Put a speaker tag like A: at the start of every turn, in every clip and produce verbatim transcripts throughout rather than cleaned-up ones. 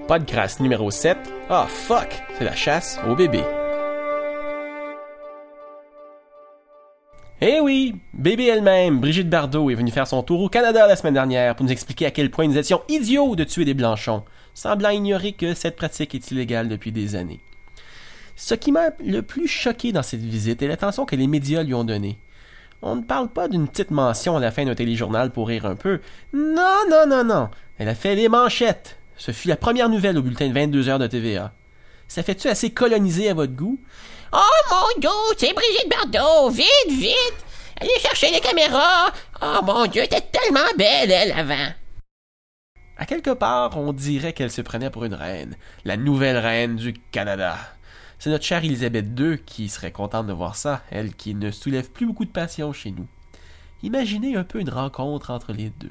A: Podcast numéro sept. Ah, oh, fuck! C'est la chasse aux bébés. Eh oui! Bébé elle-même, Brigitte Bardot, est venue faire son tour au Canada la semaine dernière pour nous expliquer à quel point nous étions idiots de tuer des blanchons, semblant ignorer que cette pratique est illégale depuis des années. Ce qui m'a le plus choqué dans cette visite est l'attention que les médias lui ont donnée. On ne parle pas d'une petite mention à la fin d'un téléjournal pour rire un peu. Non, non, non, non. Elle a fait les manchettes. Ce fut la première nouvelle au bulletin de vingt-deux heures de T V A. Ça fait-tu assez colonisé à votre goût?
B: Oh mon Dieu, c'est Brigitte Bardot! Vite, vite! Allez chercher les caméras! Oh mon Dieu, t'es tellement belle, elle, avant!
A: À quelque part, on dirait qu'elle se prenait pour une reine. La nouvelle reine du Canada. C'est notre chère Élisabeth deux qui serait contente de voir ça, elle qui ne soulève plus beaucoup de passion chez nous. Imaginez un peu une rencontre entre les deux.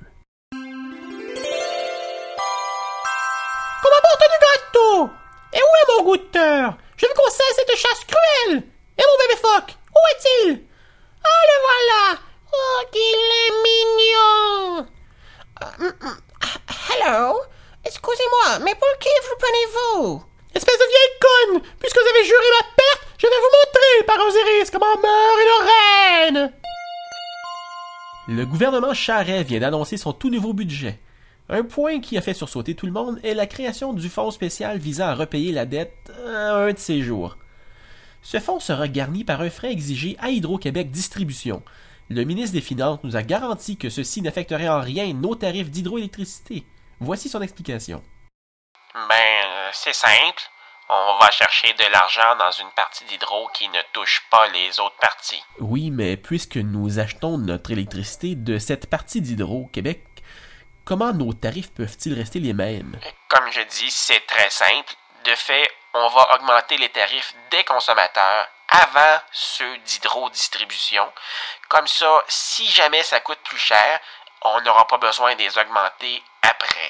B: Comment porte du gâteau? Et où est mon goûteur? Je veux qu'on cesse cette chasse cruelle! Et mon bébé phoque? Où est-il? Ah, le voilà! Oh, qu'il est mignon! Uh, mm, mm. Hello? Excusez-moi, mais pour qui vous prenez-vous? Espèce de vieille conne! Puisque vous avez juré ma perte, je vais vous montrer par Osiris comment meurt une reine!
A: Le gouvernement Charest vient d'annoncer son tout nouveau budget. Un point qui a fait sursauter tout le monde est la création du fonds spécial visant à repayer la dette à un de ces jours. Ce fonds sera garni par un frais exigé à Hydro-Québec Distribution. Le ministre des Finances nous a garanti que ceci n'affecterait en rien nos tarifs d'hydroélectricité. Voici son explication.
C: Ben, c'est simple. On va chercher de l'argent dans une partie d'hydro qui ne touche pas les autres parties.
A: Oui, mais puisque nous achetons notre électricité de cette partie d'Hydro-Québec, comment nos tarifs peuvent-ils rester les mêmes?
C: Comme je dis, c'est très simple. De fait, on va augmenter les tarifs des consommateurs avant ceux d'hydro-distribution. Comme ça, si jamais ça coûte plus cher, on n'aura pas besoin de les augmenter après.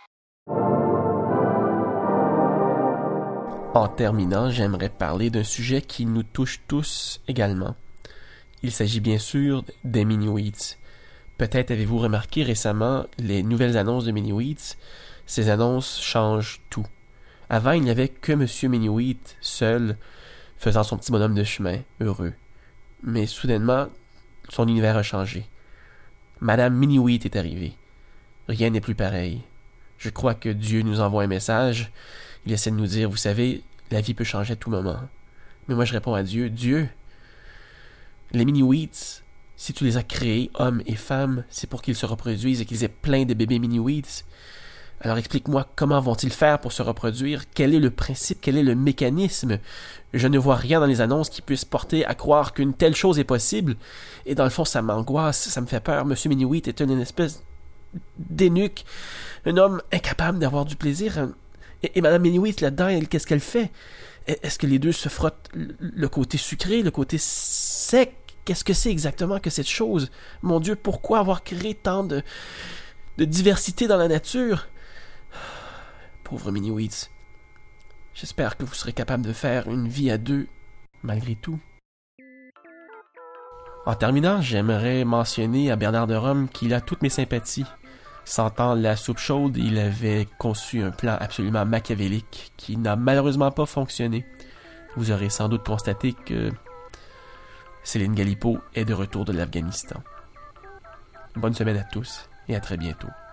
A: En terminant, j'aimerais parler d'un sujet qui nous touche tous également. Il s'agit bien sûr des mini-wheats. Peut-être avez-vous remarqué récemment les nouvelles annonces de mini-wheats. Ces annonces changent tout. Avant, il n'y avait que M. Mini-Wheat, seul, faisant son petit bonhomme de chemin, heureux. Mais soudainement, son univers a changé. Madame Mini-Wheat est arrivée. Rien n'est plus pareil. Je crois que Dieu nous envoie un message. Il essaie de nous dire, vous savez, la vie peut changer à tout moment. Mais moi, je réponds à Dieu, Dieu, les mini-wheats, si tu les as créés, hommes et femmes, c'est pour qu'ils se reproduisent et qu'ils aient plein de bébés mini-wheats. Alors explique-moi, comment vont-ils faire pour se reproduire? Quel est le principe? Quel est le mécanisme? Je ne vois rien dans les annonces qui puisse porter à croire qu'une telle chose est possible. Et dans le fond, ça m'angoisse, ça me fait peur. Monsieur Mini-Wheat est une espèce d'énuque, un homme incapable d'avoir du plaisir. Un... Et, et Madame Mini-Wheat, là-dedans, elle, qu'est-ce qu'elle fait? Est-ce que les deux se frottent le côté sucré, le côté sec? Qu'est-ce que c'est exactement que cette chose? Mon Dieu, pourquoi avoir créé tant de, de diversité dans la nature? Pauvre Mini-Wheat. J'espère que vous serez capable de faire une vie à deux, malgré tout. En terminant, j'aimerais mentionner à Bernard de Rome qu'il a toutes mes sympathies. Sentant la soupe chaude, il avait conçu un plan absolument machiavélique qui n'a malheureusement pas fonctionné. Vous aurez sans doute constaté que Céline Galipeau est de retour de l'Afghanistan. Bonne semaine à tous et à très bientôt.